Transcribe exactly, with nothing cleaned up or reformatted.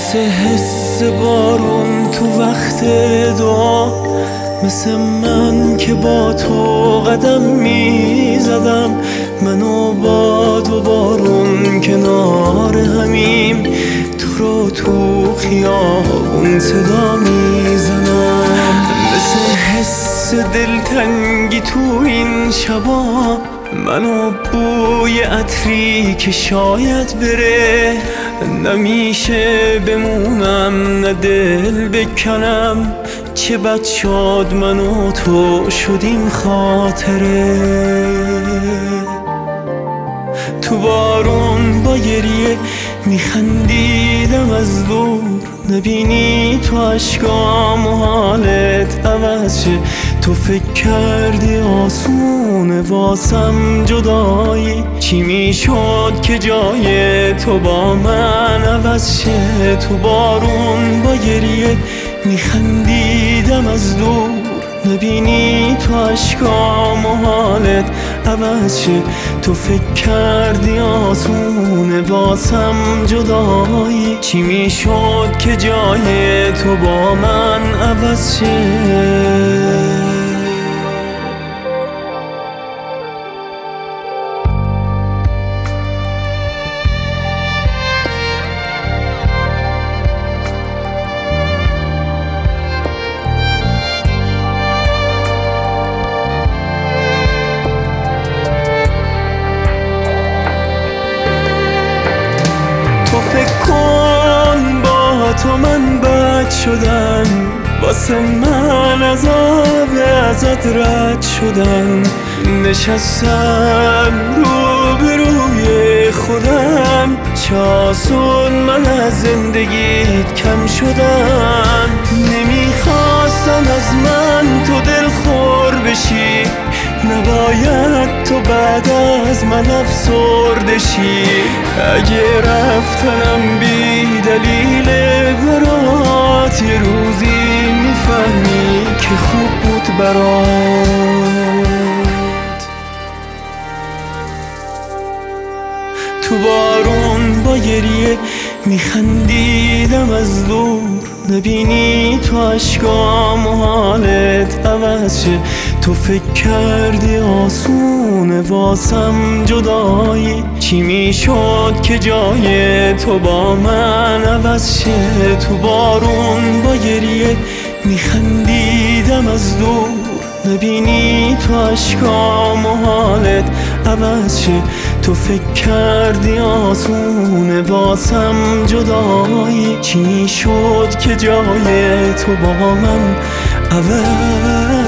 مثل حس بارون تو وقت دعا، مثل من که با تو قدم می زدم. من و باد و بارون کنار همیم، تو رو تو خیابون صدا می زنم. مثل حس دلتنگی تو این شبا، من و بوی عطری که شاید بره. نمیشه بمونم نه دل بکنم، چه بد شد من و تو شدیم خاطره. تو بارون با گریه میخندیدم از دور، نبینی تو عشقام و حالت عوض شه. تو فکر کردی آسونه واسم جدایی، چی میشد که جای تو با من عوض شه. تو بارون با گریه میخندیدم از دور، نبینی تو عشقام و حالت عوض شه. تو فکر کردی آسونه واسم جدایی، چی میشد که جای تو با من عوض شه. تو من بد شدم، واسه من عذاب ازت رد شدم. نشستم رو به روی خودم، چه آسون من از زندگیت کم شدم. نمیخواستم از من تو دل خور بشی، نباید تو بعد از من افسرده شی. اگه رفتنم بی دلیل برات، یه روزی میفهمی که خوب بود برات. تو بارون با گریه میخندیدم از دور، نبینی تو عشقام و حالت عوض شه. تو فکر کردی آسونه واسم جدایی، چی میشد که جای تو با من عوض شه. تو بارون با گریه میخندیدم از دور، نبینی تو عشقام و حالت عوض شه. تو فکر کردی آسونه واسم جدایی، چی شد که جای تو با من عوض